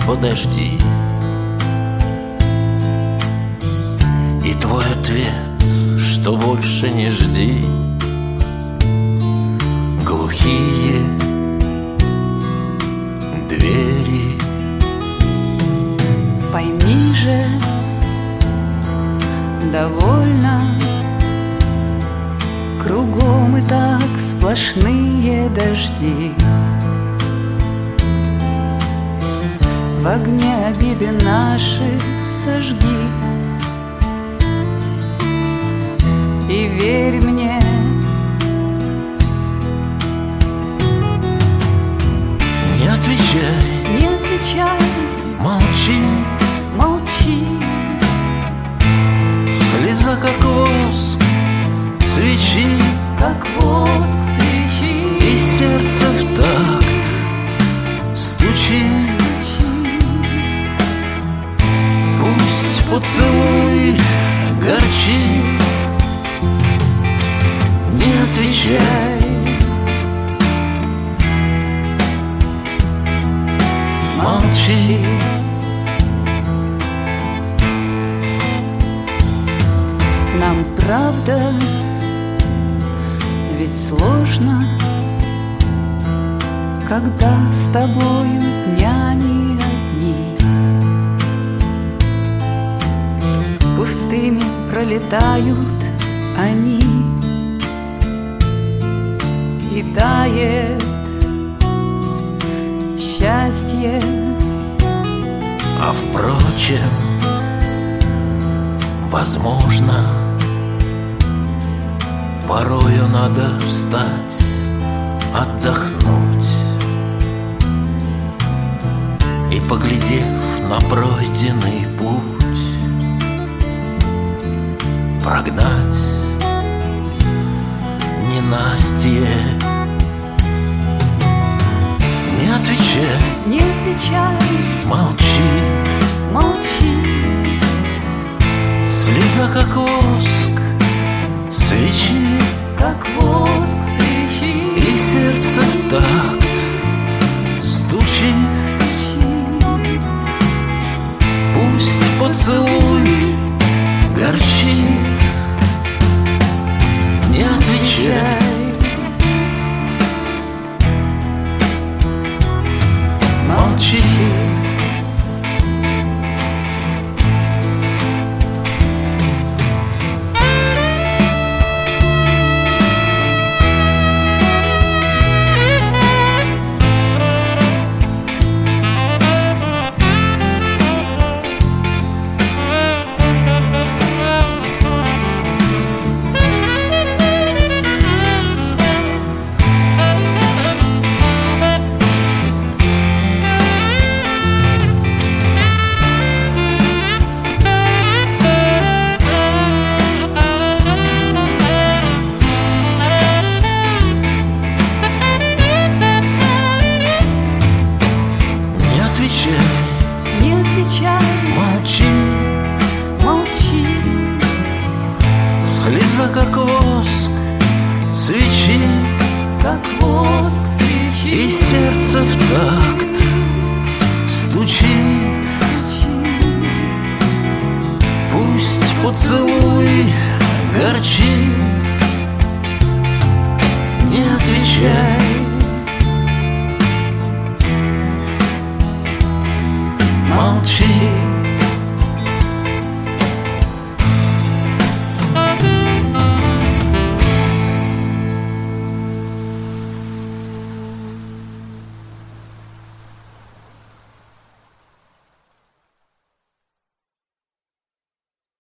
подожди. И твой ответ, что больше не жди. Глухие двери. Пойми же, довольно. Кругом и так сплошные дожди. В огне обиды наши сожги. И верь мне, не отвечай, не отвечай, молчи, молчи. Слеза как воск свечи, как воск свечи. и сердце в такт стучи. Пусть поцелуй горчит. Не отвечай, молчи. Нам правда ведь сложно, когда с тобою днями одни. Пустыми пролетают они, и тает счастье. А впрочем, возможно, порою надо встать, отдохнуть. И, поглядев на пройденный путь, прогнать ненастье. Не отвечай, не отвечай, молчи, молчи. Слеза как воск свечи, как воск свечи. и сердце в такт стучит. Пусть поцелуй горчит. Не отвечай, молчи. Не отвечай, молчи, молчи. Слеза как воск свечи, как воск свечи. и сердце в такт стучит. Пусть поцелуй горчит. Не отвечай,